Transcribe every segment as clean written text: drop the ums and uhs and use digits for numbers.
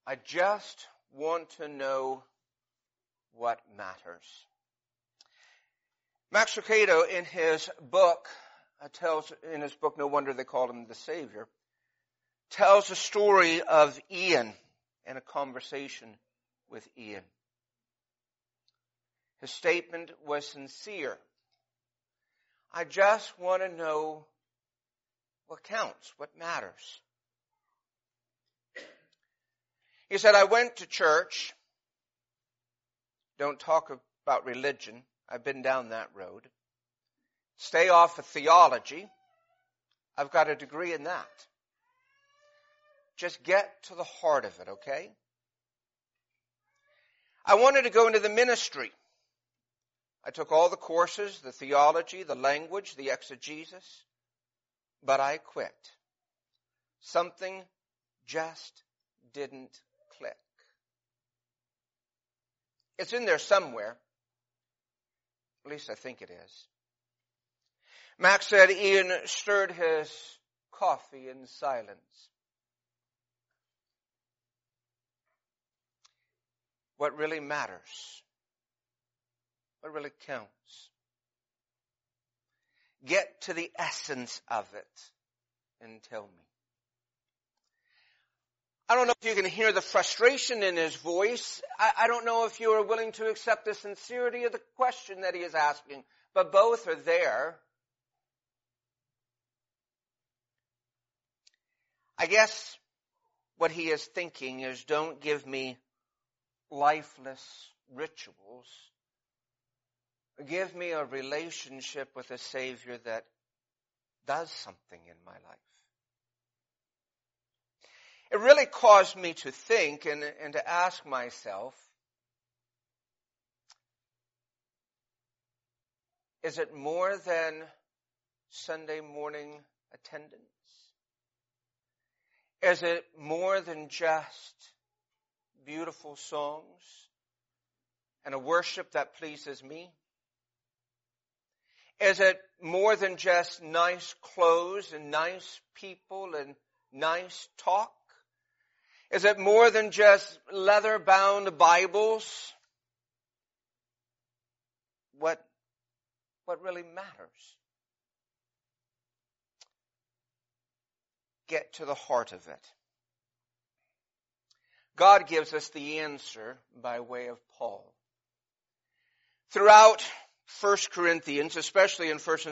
I just want to know what matters. Max Lucado, in his book, No Wonder They Called Him the Savior, tells the story of Ian and a conversation with Ian. His statement was sincere. I just want to know what counts, what matters. He said, I went to church. Don't talk about religion. I've been down that road. Stay off of theology. I've got a degree in that. Just get to the heart of it, okay? I wanted to go into the ministry. I took all the courses, the theology, the language, the exegesis, but I quit. Something just didn't click. It's in there somewhere. At least I think it is. Max said Ian stirred his coffee in silence. What really matters? What really counts? Get to the essence of it and tell me. I don't know if you can hear the frustration in his voice. I don't know if you are willing to accept the sincerity of the question that he is asking, but both are there. I guess what he is thinking is, don't give me lifeless rituals. Give me a relationship with a Savior that does something in my life. It really caused me to think and to ask myself, is it more than Sunday morning attendance? Is it more than just beautiful songs and a worship that pleases me? Is it more than just nice clothes and nice people and nice talk? Is it more than just leather-bound Bibles? What really matters? Get to the heart of it. God gives us the answer by way of Paul. Throughout 1 Corinthians, especially in the first and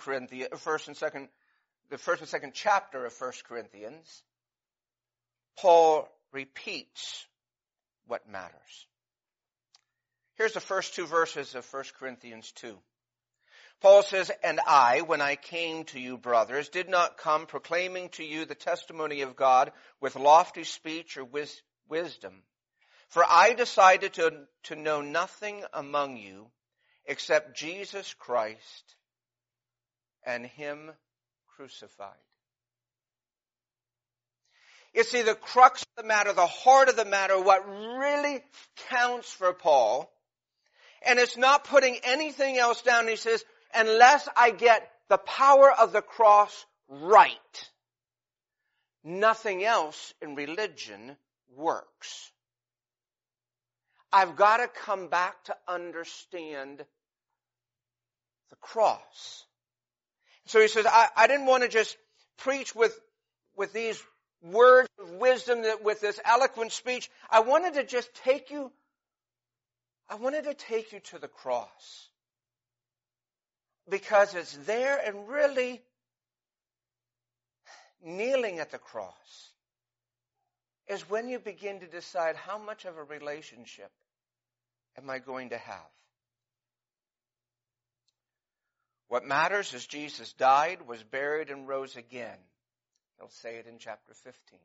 second chapter of 1 Corinthians, Paul repeats what matters. Here's the first two verses of 1 Corinthians 2. Paul says, and I, when I came to you, brothers, did not come proclaiming to you the testimony of God with lofty speech or wisdom. For I decided to know nothing among you except Jesus Christ and Him crucified. You see, the crux of the matter, the heart of the matter, what really counts for Paul, and it's not putting anything else down. He says, unless I get the power of the cross right, nothing else in religion works. I've got to come back to understand the cross. So he says, I didn't want to just preach with these words of wisdom, with this eloquent speech. I wanted to take you to the cross. Because it's there, and really kneeling at the cross is when you begin to decide how much of a relationship am I going to have. What matters is Jesus died, was buried, and rose again. He'll say it in chapter 15.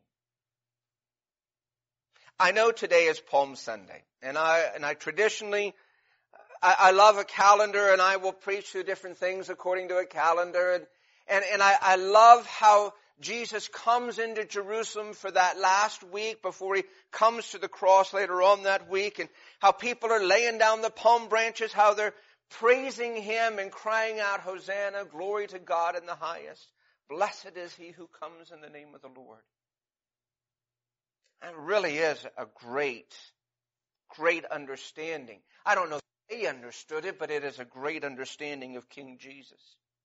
I know today is Palm Sunday, and I traditionally, I love a calendar, and I will preach through different things according to a calendar, and I love how Jesus comes into Jerusalem for that last week before He comes to the cross later on that week, and how people are laying down the palm branches, how they're praising Him and crying out, Hosanna, glory to God in the highest. Blessed is He who comes in the name of the Lord. It really is a great, great understanding. I don't know if they understood it, but it is a great understanding of King Jesus.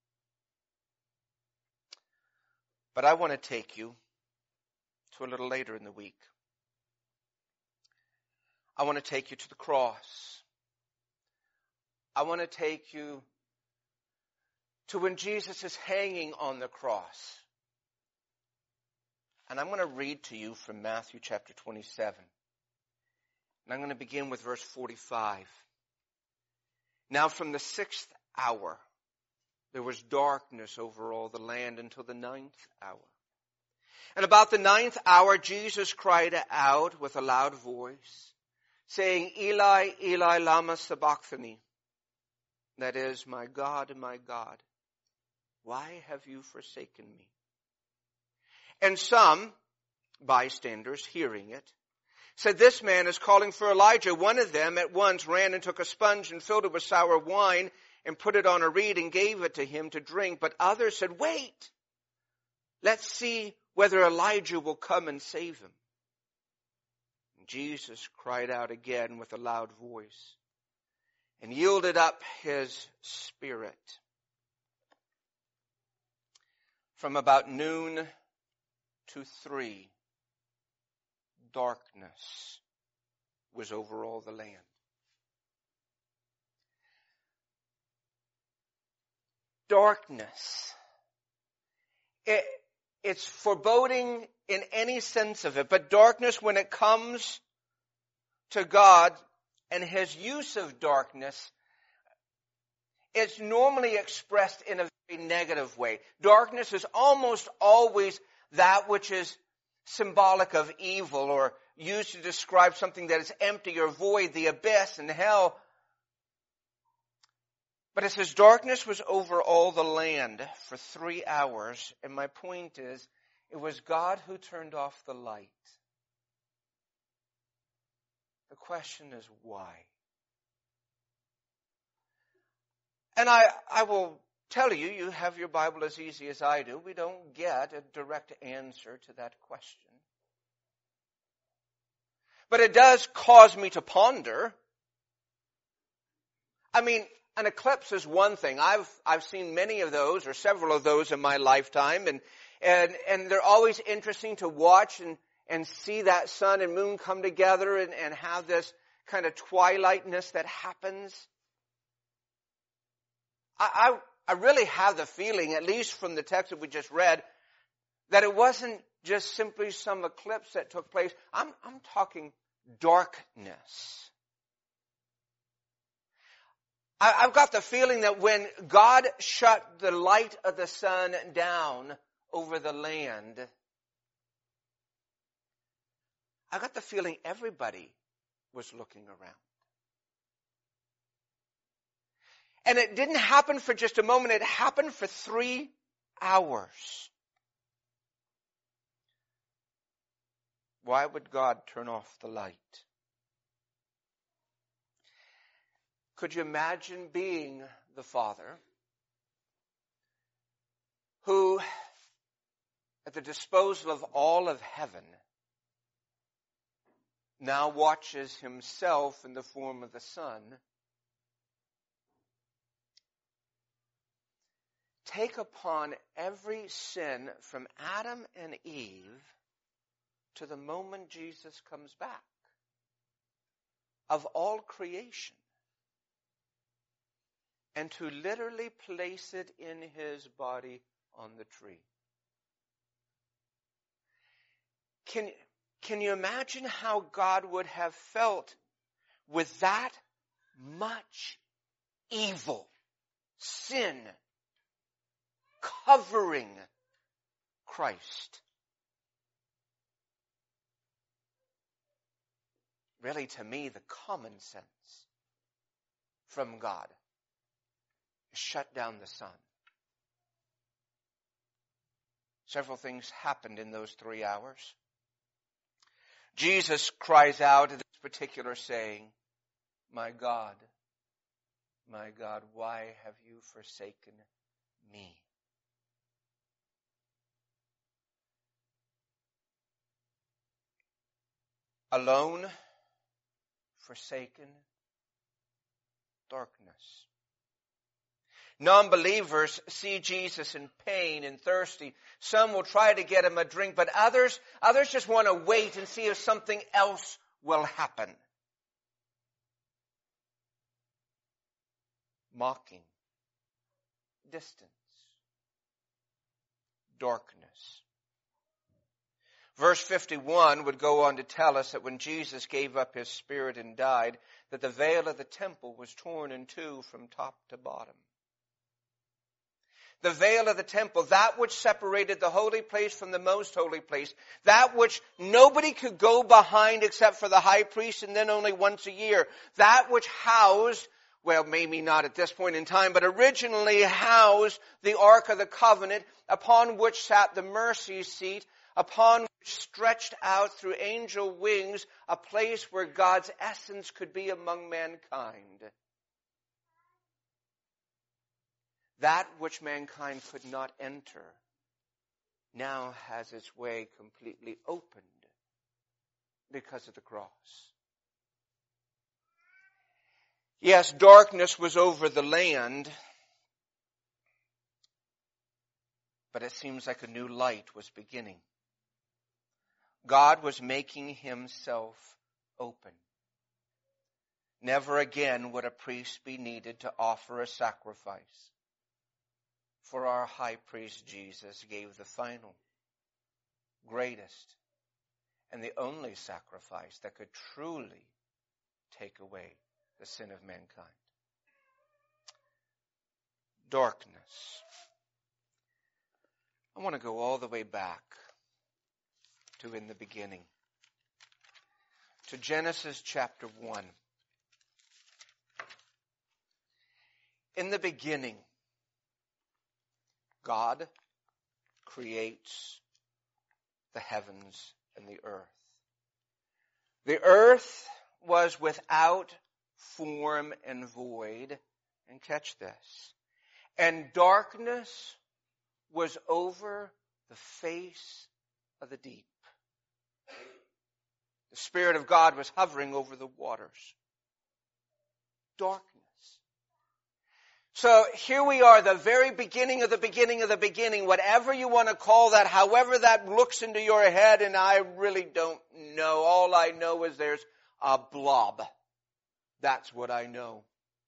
But I want to take you to a little later in the week. I want to take you to the cross. I want to take you to when Jesus is hanging on the cross. And I'm going to read to you from Matthew chapter 27. And I'm going to begin with verse 45. Now from the 6th hour, there was darkness over all the land until the 9th hour. And about the 9th hour, Jesus cried out with a loud voice, saying, Eli, Eli, lama sabachthani. That is, my God, why have you forsaken me? And some bystanders, hearing it, said, this man is calling for Elijah. One of them at once ran and took a sponge and filled it with sour wine and put it on a reed and gave it to him to drink. But others said, wait, let's see whether Elijah will come and save him. And Jesus cried out again with a loud voice and yielded up his spirit. From about noon to 3, darkness was over all the land. Darkness. It's foreboding in any sense of it, but darkness, when it comes to God and his use of darkness, it's normally expressed in a very negative way. Darkness is almost always that which is symbolic of evil or used to describe something that is empty or void, the abyss and hell. But it says darkness was over all the land for 3 hours. And my point is, it was God who turned off the light. The question is why? And I will tell you, you have your Bible as easy as I do. We don't get a direct answer to that question. But it does cause me to ponder. I mean, an eclipse is one thing. I've seen many of those, or several of those in my lifetime, and they're always interesting to watch and see that sun and moon come together and have this kind of twilightness that happens. I really have the feeling, at least from the text that we just read, that it wasn't just simply some eclipse that took place. I'm talking darkness. I've got the feeling that when God shut the light of the sun down over the land, I got the feeling everybody was looking around. And it didn't happen for just a moment. It happened for 3 hours. Why would God turn off the light? Could you imagine being the Father who, at the disposal of all of heaven, now watches himself in the form of the Son take upon every sin from Adam and Eve to the moment Jesus comes back of all creation, and to literally place it in his body on the tree? Can you imagine how God would have felt with that much evil, sin, covering Christ? Really, to me, the common sense from God is shut down the sun. Several things happened in those 3 hours. Jesus cries out at this particular saying, my God, why have you forsaken me? alone, forsaken, darkness. Non-believers see Jesus in pain and thirsty. Some will try to get him a drink, but others just want to wait and see if something else will happen. Mocking, distance, darkness. Verse 51 would go on to tell us that when Jesus gave up his spirit and died, that the veil of the temple was torn in two from top to bottom. The veil of the temple, that which separated the holy place from the most holy place, that which nobody could go behind except for the high priest and then only once a year, that which housed, well, maybe not at this point in time, but originally housed the Ark of the Covenant, upon which sat the mercy seat, upon which stretched out through angel wings a place where God's essence could be among mankind. That which mankind could not enter now has its way completely opened because of the cross. Yes, darkness was over the land, but it seems like a new light was beginning. God was making himself open. Never again would a priest be needed to offer a sacrifice. For our high priest Jesus gave the final, greatest, and the only sacrifice that could truly take away the sin of mankind. Darkness. I want to go all the way back to in the beginning, to Genesis chapter 1. In the beginning, God creates the heavens and the earth. The earth was without form and void, and catch this, and darkness was over the face of the deep. The Spirit of God was hovering over the waters. Darkness. So here we are, the very beginning of the beginning of the beginning, whatever you want to call that, however that looks into your head, and I really don't know. All I know is there's a blob. That's what I know.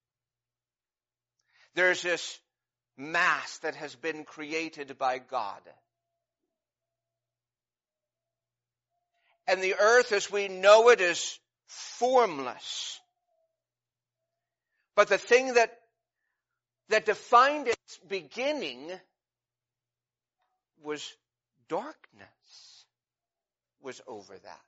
There's this mass that has been created by God. And the earth as we know it is formless. But the thing that defined its beginning was darkness was over that.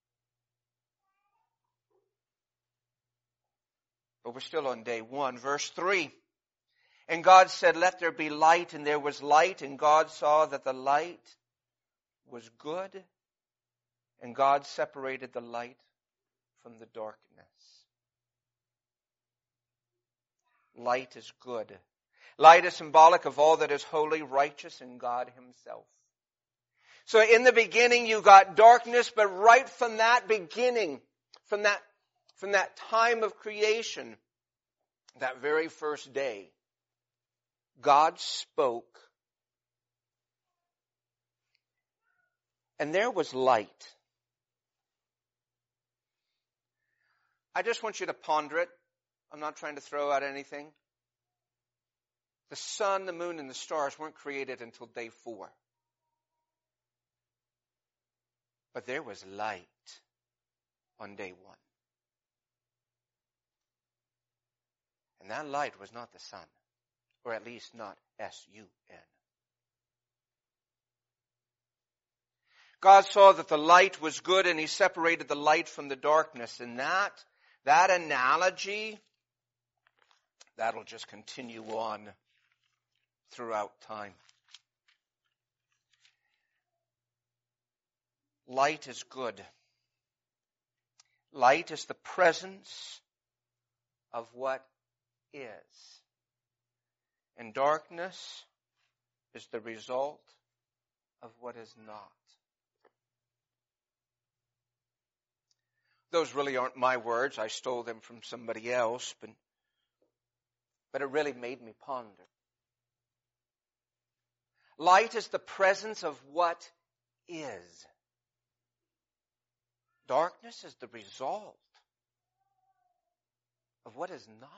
But we're still on day 1, verse 3. And God said, "Let there be light," and there was light, and God saw that the light was good, and God separated the light from the darkness. Light is good. Light is symbolic of all that is holy, righteous, and God himself. So in the beginning you got darkness, but right from that beginning, from that time of creation, that very first day, God spoke, and there was light. I just want you to ponder it. I'm not trying to throw out anything. The sun, the moon, and the stars weren't created until day 4. But there was light on day 1. And that light was not the sun, or at least not S-U-N. God saw that the light was good, and he separated the light from the darkness. And that analogy, that'll just continue on throughout time. Light is good. Light is the presence of what is. And darkness is the result of what is not. Those really aren't my words. I stole them from somebody else, but it really made me ponder. Light is the presence of what is. Darkness is the result of what is not.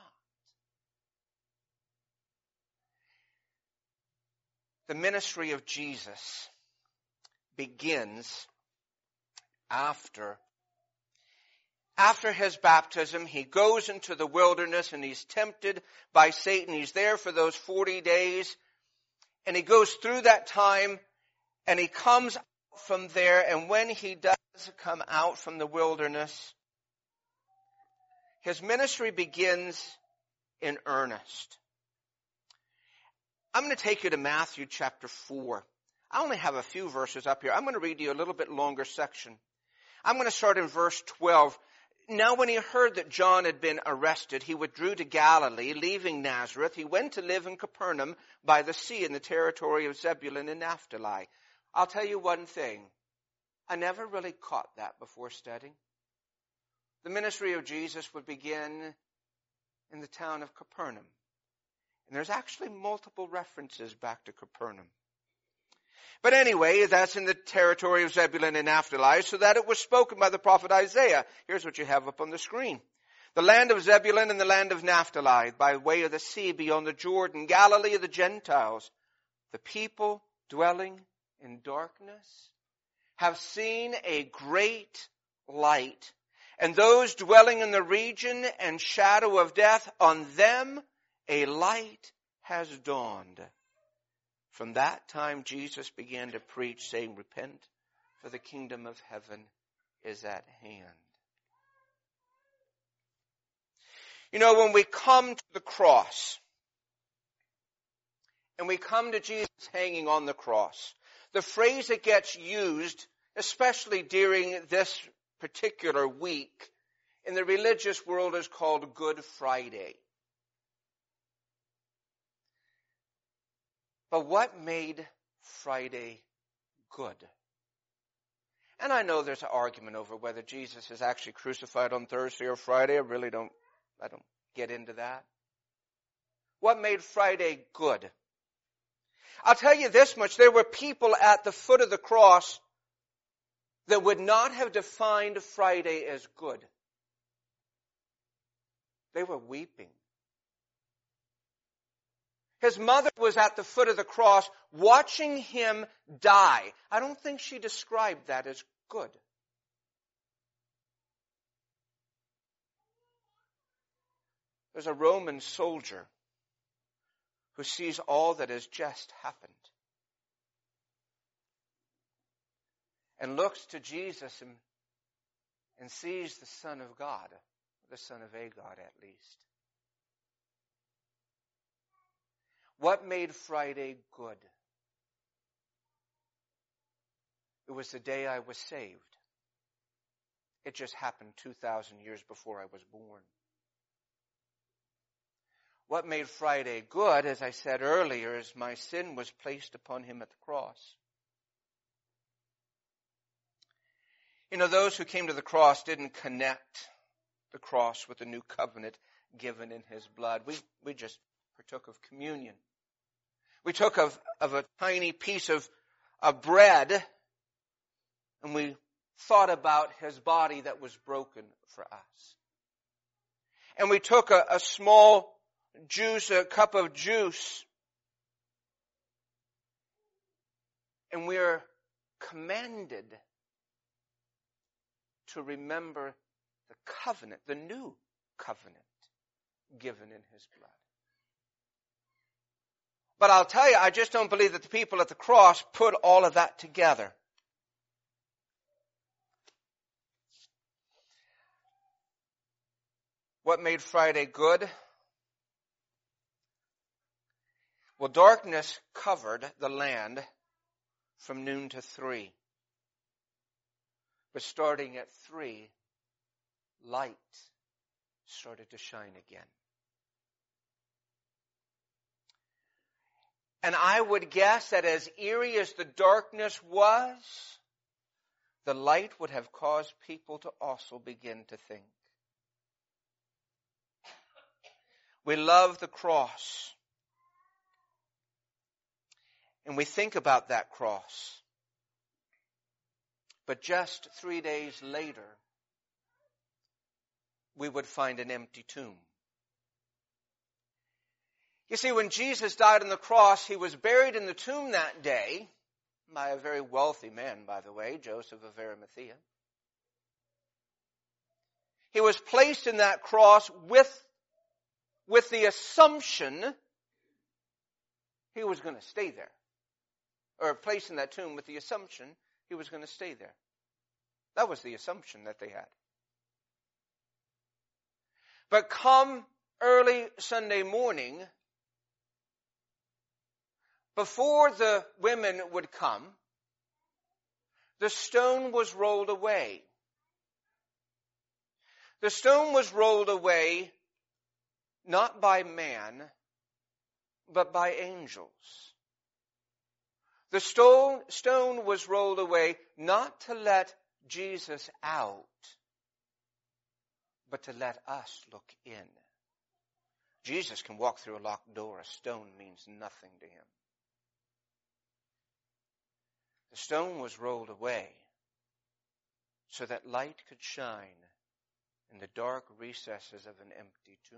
The ministry of Jesus begins after his baptism. He goes into the wilderness and he's tempted by Satan. He's there for those 40 days. And he goes through that time and he comes from there. And when he does come out from the wilderness, his ministry begins in earnest. I'm going to take you to Matthew chapter 4. I only have a few verses up here. I'm going to read you a little bit longer section. I'm going to start in verse 12. Now when he heard that John had been arrested, he withdrew to Galilee, leaving Nazareth. He went to live in Capernaum by the sea in the territory of Zebulun and Naphtali. I'll tell you one thing. I never really caught that before studying. The ministry of Jesus would begin in the town of Capernaum. And there's actually multiple references back to Capernaum. But anyway, that's in the territory of Zebulun and Naphtali, so that it was spoken by the prophet Isaiah. Here's what you have up on the screen. The land of Zebulun and the land of Naphtali, by way of the sea beyond the Jordan, Galilee of the Gentiles. The people dwelling in darkness have seen a great light. And those dwelling in the region and shadow of death, on them a light has dawned. From that time, Jesus began to preach, saying, repent, for the kingdom of heaven is at hand. You know, when we come to the cross, and we come to Jesus hanging on the cross, the phrase that gets used, especially during this particular week, in the religious world is called Good Friday. But what made Friday good? And I know there's an argument over whether Jesus is actually crucified on Thursday or Friday. I don't get into that. What made Friday good? I'll tell you this much. There were people at the foot of the cross that would not have defined Friday as good. They were weeping. His mother was at the foot of the cross watching him die. I don't think she described that as good. There's a Roman soldier who sees all that has just happened and looks to Jesus and sees the Son of God, the Son of a God at least. What made Friday good? It was the day I was saved. It just happened 2,000 years before I was born. What made Friday good, as I said earlier, is my sin was placed upon him at the cross. You know, those who came to the cross didn't connect the cross with the new covenant given in his blood. We just partook of communion. We took of a tiny piece of bread and we thought about his body that was broken for us. And we took a small juice, a cup of juice, and we are commanded to remember the covenant, the new covenant given in his blood. But I'll tell you, I just don't believe that the people at the cross put all of that together. What made Friday good? Well, darkness covered the land from noon to 3. But starting at 3, light started to shine again. And I would guess that as eerie as the darkness was, the light would have caused people to also begin to think. We love the cross. And we think about that cross. But just 3 days later, we would find an empty tomb. You see, when Jesus died on the cross, he was buried in the tomb that day by a very wealthy man, by the way, Joseph of Arimathea. He was placed in that cross with the assumption he was going to stay there. Or placed in that tomb with the assumption he was going to stay there. That was the assumption that they had. But come early Sunday morning, before the women would come, the stone was rolled away. The stone was rolled away not by man, but by angels. The stone was rolled away not to let Jesus out, but to let us look in. Jesus can walk through a locked door. A stone means nothing to him. The stone was rolled away so that light could shine in the dark recesses of an empty tomb.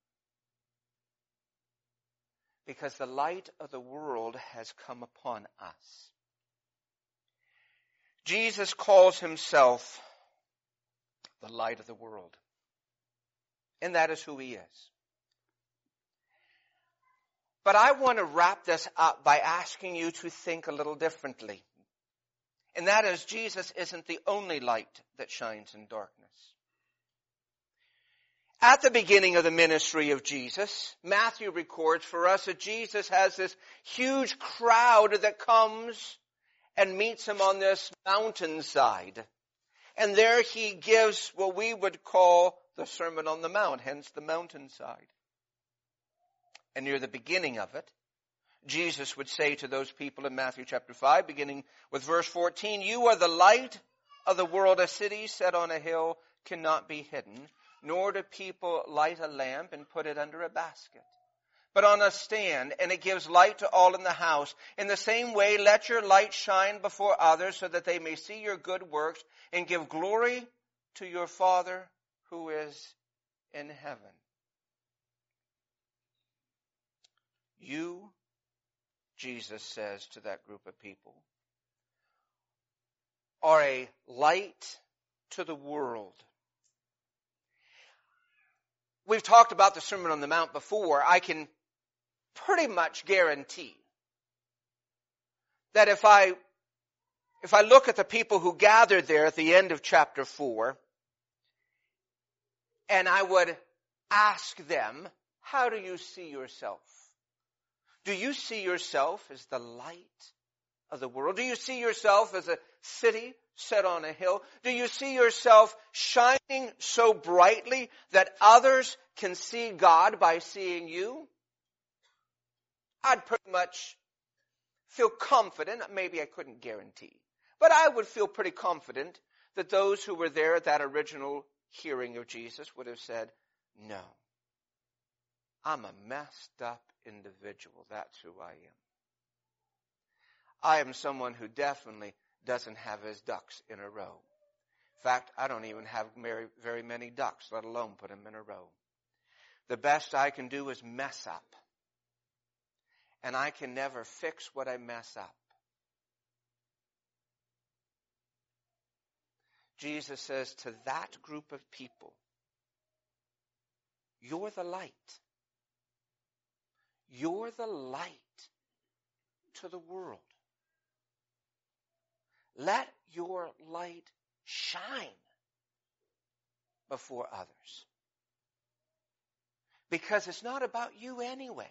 Because the light of the world has come upon us. Jesus calls himself the light of the world. And that is who he is. But I want to wrap this up by asking you to think a little differently. And that is, Jesus isn't the only light that shines in darkness. At the beginning of the ministry of Jesus, Matthew records for us that Jesus has this huge crowd that comes and meets him on this mountainside. And there he gives what we would call the Sermon on the Mount, hence the mountainside. And near the beginning of it, Jesus would say to those people in Matthew chapter 5, beginning with verse 14, "You are the light of the world. A city set on a hill cannot be hidden, nor do people light a lamp and put it under a basket, but on a stand, and it gives light to all in the house. In the same way, let your light shine before others so that they may see your good works and give glory to your Father who is in heaven." You, Jesus says to that group of people, are a light to the world. We've talked about the Sermon on the Mount before. I can pretty much guarantee that if I look at the people who gathered there at the end of chapter 4, and I would ask them, how do you see yourself? Do you see yourself as the light of the world? Do you see yourself as a city set on a hill? Do you see yourself shining so brightly that others can see God by seeing you? I'd pretty much feel confident, maybe I couldn't guarantee, but I would feel pretty confident that those who were there at that original hearing of Jesus would have said, no, I'm a messed up individual. That's who I am. I am someone who definitely doesn't have his ducks in a row. In fact, I don't even have very many ducks, let alone put them in a row. The best I can do is mess up. And I can never fix what I mess up. Jesus says to that group of people, you're the light. You're the light to the world. Let your light shine before others. Because it's not about you anyway.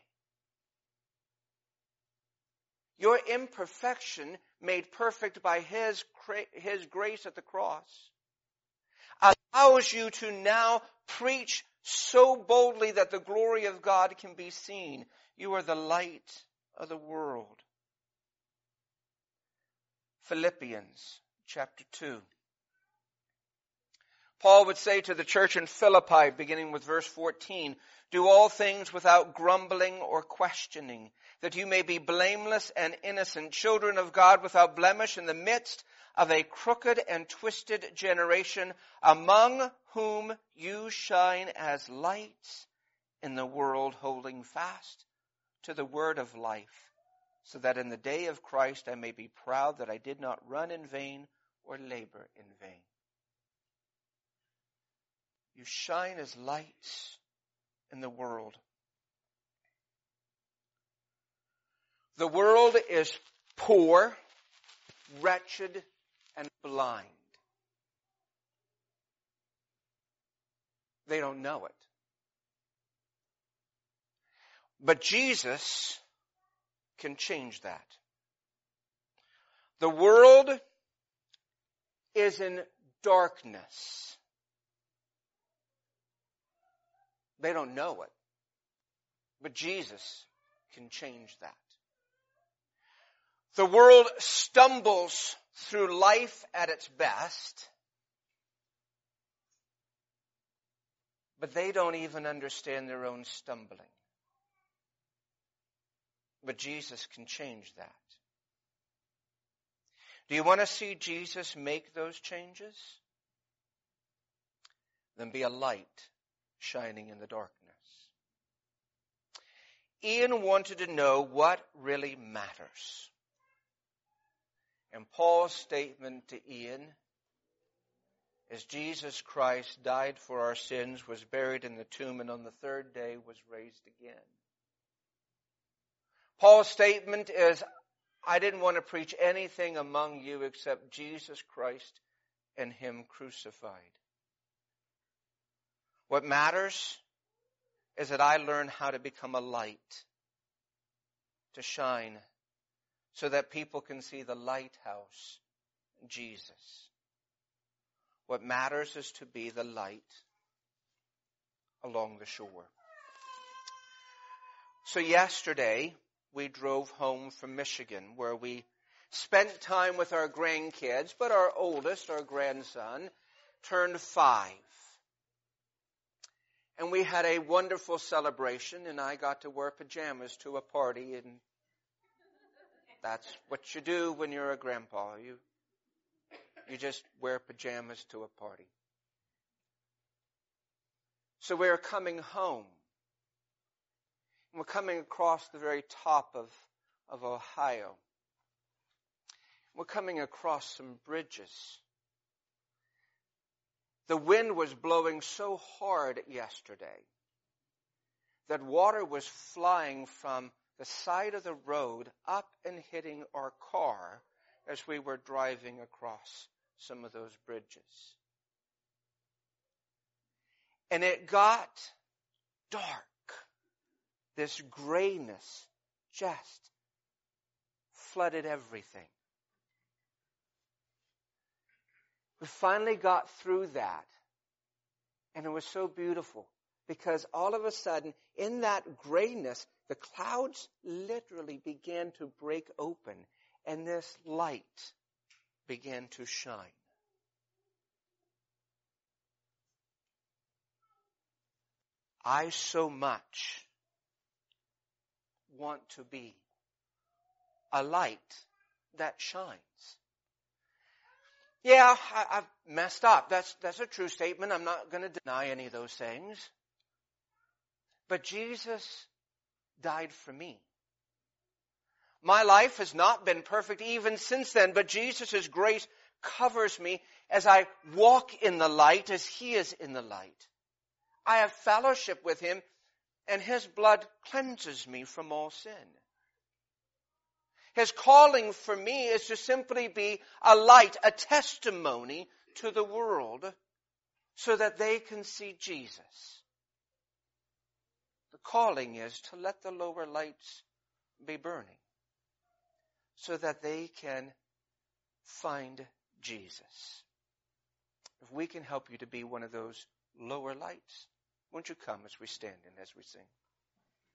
Your imperfection made perfect by His grace at the cross allows you to now preach so boldly that the glory of God can be seen. You are the light of the world. Philippians chapter 2. Paul would say to the church in Philippi, beginning with verse 14, "Do all things without grumbling or questioning, that you may be blameless and innocent, children of God without blemish in the midst of a crooked and twisted generation, among whom you shine as lights in the world, holding fast to the word of life, so that in the day of Christ I may be proud that I did not run in vain or labor in vain." You shine as lights in the world. The world is poor, wretched, and blind. They don't know it. But Jesus can change that. The world is in darkness. They don't know it. But Jesus can change that. The world stumbles through life at its best, but they don't even understand their own stumbling. But Jesus can change that. Do you want to see Jesus make those changes? Then be a light shining in the darkness. Ian wanted to know what really matters. And Paul's statement to Ian is Jesus Christ died for our sins, was buried in the tomb, and on the third day was raised again. Paul's statement is, I didn't want to preach anything among you except Jesus Christ and Him crucified. What matters is that I learn how to become a light, to shine, so that people can see the lighthouse, Jesus. What matters is to be the light along the shore. So yesterday, we drove home from Michigan, where we spent time with our grandkids, but our oldest, our grandson, turned 5. And we had a wonderful celebration, and I got to wear pajamas to a party, and that's what you do when you're a grandpa. You just wear pajamas to a party. So we're coming home. And we're coming across the very top of Ohio. We're coming across some bridges. The wind was blowing so hard yesterday that water was flying from the side of the road up and hitting our car as we were driving across some of those bridges. And it got dark. This grayness just flooded everything. We finally got through that, and it was so beautiful because all of a sudden, in that grayness, the clouds literally began to break open, and this light began to shine. I so much want to be a light that shines. Yeah, I've messed up. That's a true statement. I'm not going to deny any of those things. But Jesus died for me. My life has not been perfect even since then, but Jesus' grace covers me as I walk in the light as He is in the light. I have fellowship with Him, and His blood cleanses me from all sin. His calling for me is to simply be a light, a testimony to the world so that they can see Jesus. The calling is to let the lower lights be burning so that they can find Jesus. If we can help you to be one of those lower lights, won't you come as we stand and as we sing?